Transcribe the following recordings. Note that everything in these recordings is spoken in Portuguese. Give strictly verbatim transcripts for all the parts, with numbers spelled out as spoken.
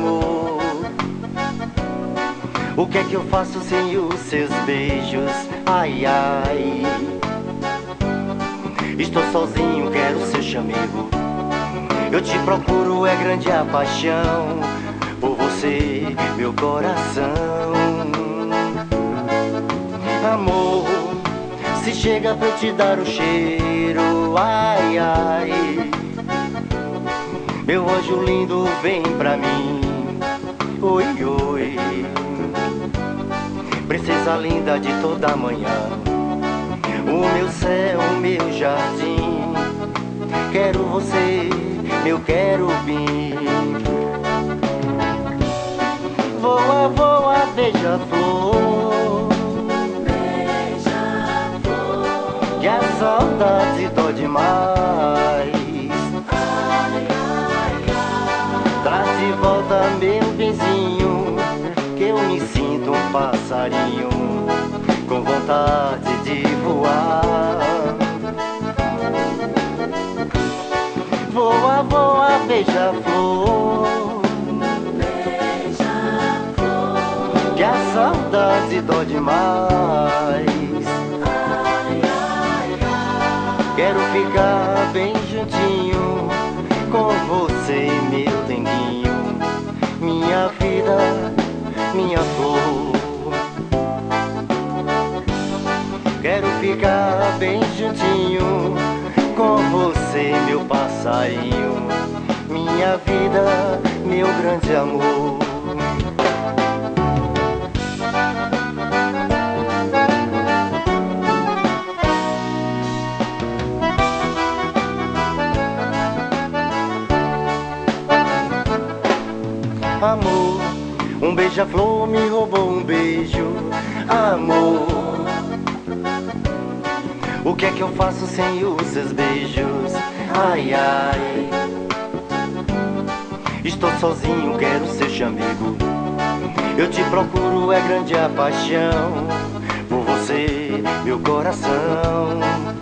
amor. O que é que eu faço sem os seus beijos? Ai, ai. Estou sozinho, quero ser chamego. Eu te procuro, é grande a paixão por você, meu coração. Amor, se chega pra eu te dar o cheiro, ai, ai. Meu anjo lindo, vem pra mim, oi, oi. Princesa linda de toda manhã, o meu céu, o meu jardim. Quero você, meu querubim. Voa, voa, beija-flor, beija-flor, que a saudade dói demais. ai, ai, ai. Traz de volta meu benzinho, que eu me sinto um passarinho com vontade de voar. Voa, voa, beija-flor, Beija-flor, que a saudade dói demais. ai, ai, ai. Quero ficar bem juntinho com você, meu denguinho, minha vida, minha flor. Quero ficar bem juntinho com você, meu passarinho, minha vida, meu grande amor. Amor, um beija-flor me roubou um beijo. Amor, o que é que eu faço sem os seus beijos? Ai, ai. Estou sozinho, quero ser chamego. Eu te procuro, é grande a paixão por você, meu coração.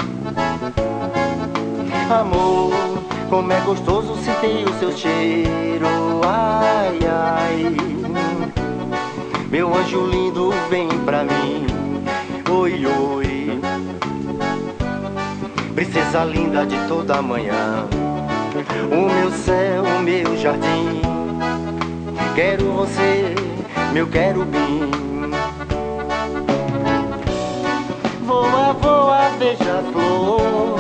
Amor, como é gostoso sentir o seu cheiro. Ai, ai. Meu anjo lindo, vem pra mim, oi, oi. Princesa linda de toda manhã, o meu céu, o meu jardim. Quero você, meu querubim. Voa, voa, beija-flor,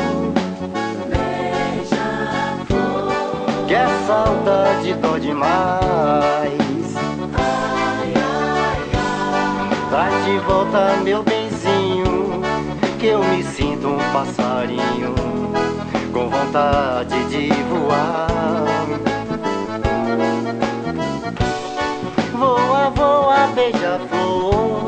Beija-flor, que a saudade dói demais. ai, ai, ai. Traz de volta meu benzinho, que eu me sinto um passarinho com vontade de voar. Voa, voa, beija-flor,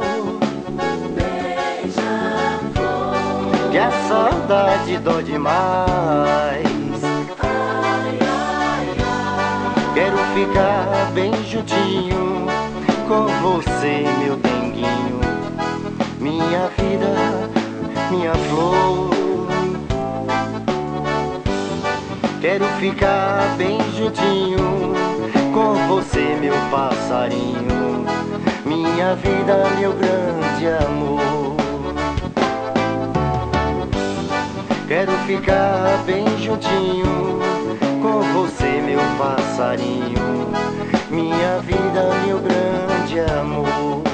Beija-flor, que a saudade dói demais. ai, ai, ai. Quero ficar bem juntinho com você, meu denguinho, minha vida, minha flor. Quero ficar bem juntinho com você, meu passarinho, minha vida, meu grande amor. Quero ficar bem juntinho com você, meu passarinho, minha vida, meu grande amor.